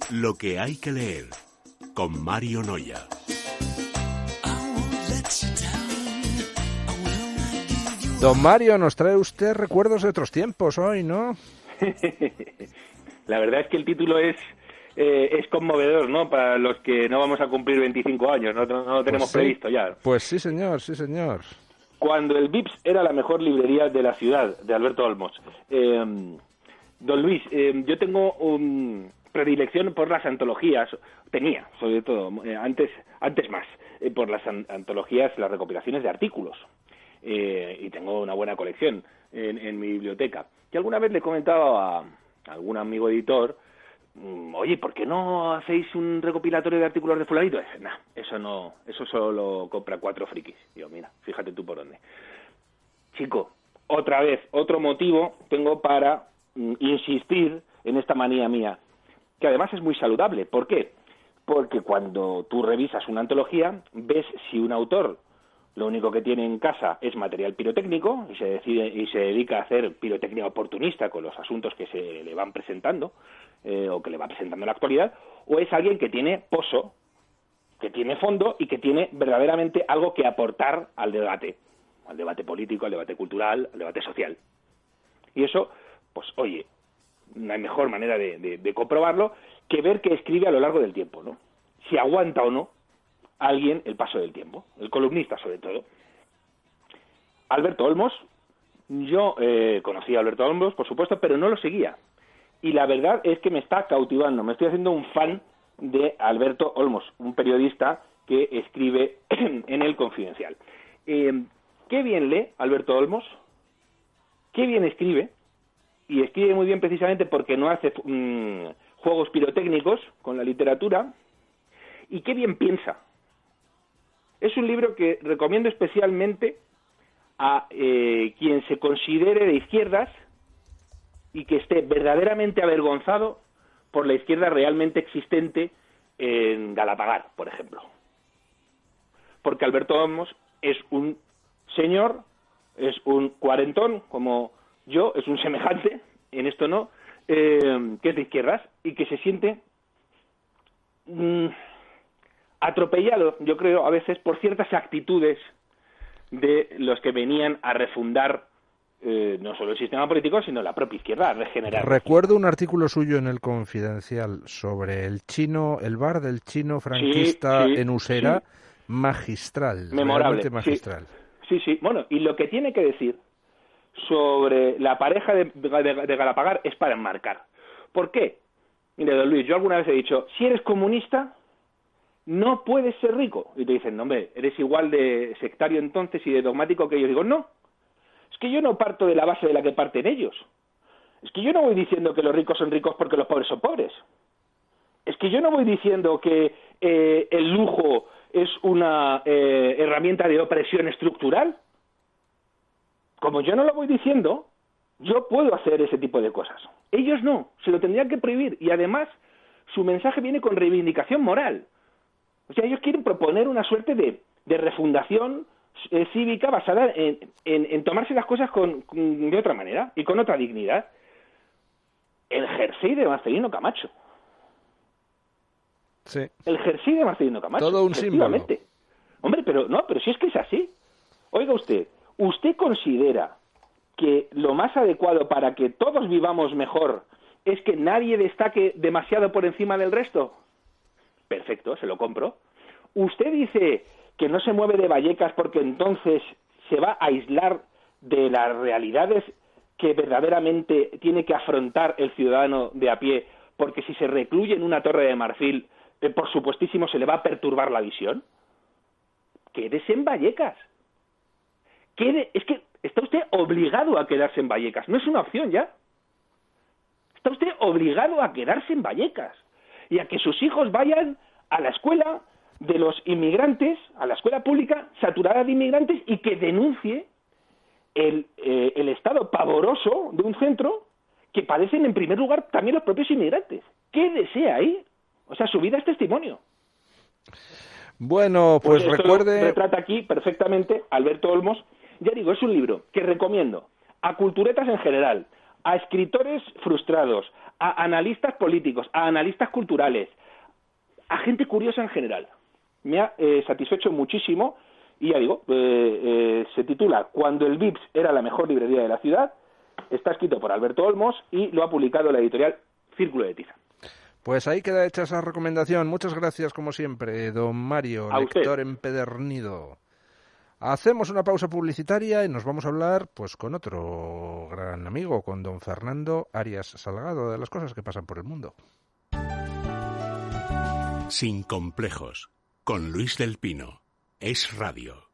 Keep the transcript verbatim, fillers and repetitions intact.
Lo que hay que leer, con Mario Noya. Don Mario, nos trae usted recuerdos de otros tiempos hoy, ¿no? La verdad es que el título es eh, es conmovedor, ¿no? Para los que no vamos a cumplir veinticinco años, no, no lo tenemos Pues sí. previsto ya. Pues sí, señor, sí, señor. Cuando el Vips era la mejor librería de la ciudad, de Alberto Olmos. Eh, don Luis, eh, yo tengo un predilección por las antologías, tenía, sobre todo, eh, antes antes más, eh, por las an- antologías, las recopilaciones de artículos. Eh, y tengo una buena colección en, en mi biblioteca. Y alguna vez le he comentado a, a algún amigo editor, mmm, oye, ¿por qué no hacéis un recopilatorio de artículos de fulanito? Dice, nah, eso no, eso solo compra cuatro frikis. Y yo, mira, fíjate tú por dónde. Chico, otra vez, otro motivo tengo para mm, insistir en esta manía mía, que además es muy saludable. ¿Por qué? Porque cuando tú revisas una antología, ves si un autor lo único que tiene en casa es material pirotécnico y se decide y se dedica a hacer pirotecnia oportunista con los asuntos que se le van presentando eh, o que le va presentando en la actualidad, o es alguien que tiene pozo, que tiene fondo y que tiene verdaderamente algo que aportar al debate, al debate político, al debate cultural, al debate social. Y eso, pues oye, no hay mejor manera de, de, de comprobarlo que ver que escribe a lo largo del tiempo, ¿no? Si aguanta o no alguien el paso del tiempo, el columnista sobre todo. Alberto Olmos, yo eh, conocí a Alberto Olmos, por supuesto, pero no lo seguía. Y la verdad es que me está cautivando, me estoy haciendo un fan de Alberto Olmos, un periodista que escribe en El Confidencial. Eh, qué bien lee Alberto Olmos, qué bien escribe, y escribe muy bien precisamente porque no hace mmm, juegos pirotécnicos con la literatura, y qué bien piensa. Es un libro que recomiendo especialmente a eh, quien se considere de izquierdas y que esté verdaderamente avergonzado por la izquierda realmente existente en Galapagar, por ejemplo. Porque Alberto Olmos es un señor, es un cuarentón, como yo, es un semejante, en esto no, eh, que es de izquierdas y que se siente mmm, atropellado, yo creo, a veces por ciertas actitudes de los que venían a refundar eh, no solo el sistema político, sino la propia izquierda, a regenerar. Recuerdo un artículo suyo en El Confidencial sobre el chino, el bar del chino franquista sí, sí, en Usera, sí. magistral, Memorable, realmente magistral. Sí, sí, sí. Bueno, y lo que tiene que decir sobre la pareja de, de, de Galapagar es para enmarcar. ¿Por qué? Mire, don Luis, yo alguna vez he dicho, si eres comunista, no puedes ser rico. Y te dicen, no, hombre, eres igual de sectario entonces y de dogmático que ellos. Digo, no, es que yo no parto de la base de la que parten ellos. Es que yo no voy diciendo que los ricos son ricos porque los pobres son pobres. Es que yo no voy diciendo que eh, el lujo es una eh, herramienta de opresión estructural. Como yo no lo voy diciendo, yo puedo hacer ese tipo de cosas. Ellos no, se lo tendrían que prohibir. Y además, su mensaje viene con reivindicación moral. O sea, ellos quieren proponer una suerte de, de refundación eh, cívica basada en, en, en tomarse las cosas con, con, de otra manera y con otra dignidad. El jersey de Marcelino Camacho. Sí. El jersey de Marcelino Camacho. Todo un símbolo. Hombre, pero no, pero si es que es así. Oiga usted, ¿usted considera que lo más adecuado para que todos vivamos mejor es que nadie destaque demasiado por encima del resto? Perfecto, se lo compro. ¿Usted dice que no se mueve de Vallecas porque entonces se va a aislar de las realidades que verdaderamente tiene que afrontar el ciudadano de a pie, porque si se recluye en una torre de marfil, eh, por supuestísimo se le va a perturbar la visión? Quédese en Vallecas. Quede, es que está usted obligado a quedarse en Vallecas, no es una opción ya. Está usted obligado a quedarse en Vallecas y a que sus hijos vayan a la escuela de los inmigrantes, a la escuela pública saturada de inmigrantes, y que denuncie el, eh, el estado pavoroso de un centro que padecen en primer lugar también los propios inmigrantes. ¿Qué desea ahí? O sea, su vida es testimonio. Bueno, pues, pues esto recuerde... lo retrata aquí perfectamente Alberto Olmos. Ya digo, es un libro que recomiendo a culturetas en general, a escritores frustrados, a analistas políticos, a analistas culturales, a gente curiosa en general. Me ha eh, satisfecho muchísimo y ya digo, eh, eh, se titula Cuando el Vips era la mejor librería de la ciudad, está escrito por Alberto Olmos y lo ha publicado la editorial Círculo de Tiza. Pues ahí queda hecha esa recomendación. Muchas gracias, como siempre, don Mario, a lector usted. empedernido. Hacemos una pausa publicitaria y nos vamos a hablar pues con otro gran amigo, con don Fernando Arias Salgado, de las cosas que pasan por el mundo. Sin complejos, con Luis del Pino. Es Radio.